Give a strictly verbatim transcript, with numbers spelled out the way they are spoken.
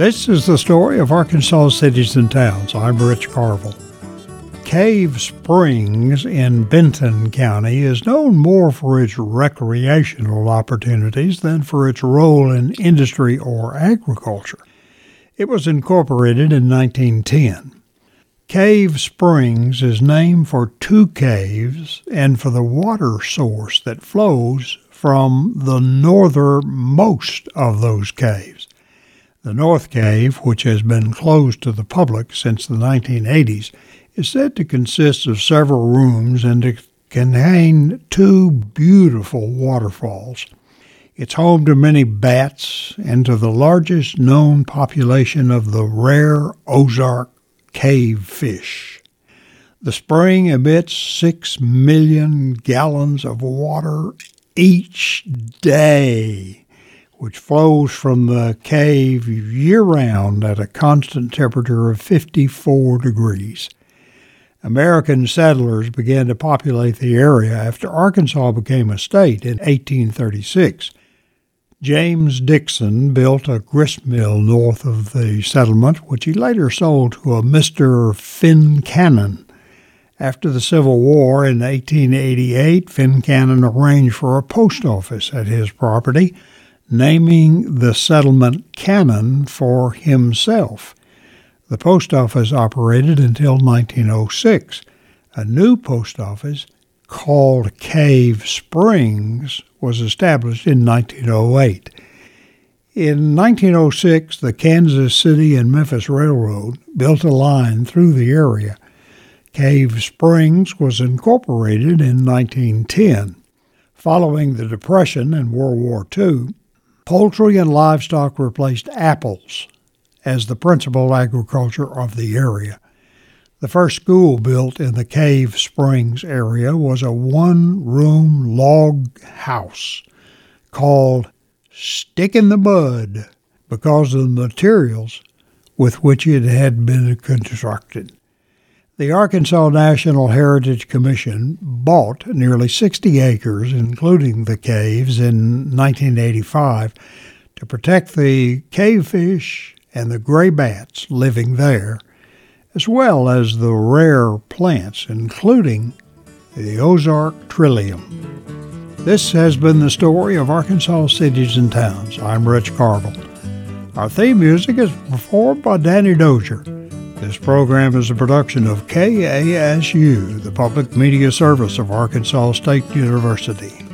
This is the story of Arkansas cities and towns. I'm Rich Carville. Cave Springs in Benton County is known more for its recreational opportunities than for its role in industry or agriculture. It was incorporated in nineteen ten. Cave Springs is named for two caves and for the water source that flows from the northernmost of those caves. The North Cave, which has been closed to the public since the nineteen eighties, is said to consist of several rooms and to contain two beautiful waterfalls. It's home to many bats and to the largest known population of the rare Ozark cave fish. The spring emits six million gallons of water each day, which flows from the cave year-round at a constant temperature of fifty-four degrees. American settlers began to populate the area after Arkansas became a state in eighteen thirty-six. James Dixon built a grist mill north of the settlement, which he later sold to a Mister Fincannon. After the Civil War in eighteen eighty-eight, Fincannon arranged for a post office at his property, naming the settlement Cannon for himself. The post office operated until nineteen oh six. A new post office, called Cave Springs, was established in nineteen oh eight. In nineteen oh six, the Kansas City and Memphis Railroad built a line through the area. Cave Springs was incorporated in nineteen ten. Following the Depression and World War Two, poultry and livestock replaced apples as the principal agriculture of the area. The first school built in the Cave Springs area was a one-room log house called Stick in the Mud because of the materials with which it had been constructed. The Arkansas National Heritage Commission bought nearly sixty acres, including the caves, in nineteen eighty-five to protect the cavefish and the gray bats living there, as well as the rare plants, including the Ozark Trillium. This has been the story of Arkansas cities and towns. I'm Rich Carville. Our theme music is performed by Danny Dozier. This program is a production of K A S U, the public media service of Arkansas State University.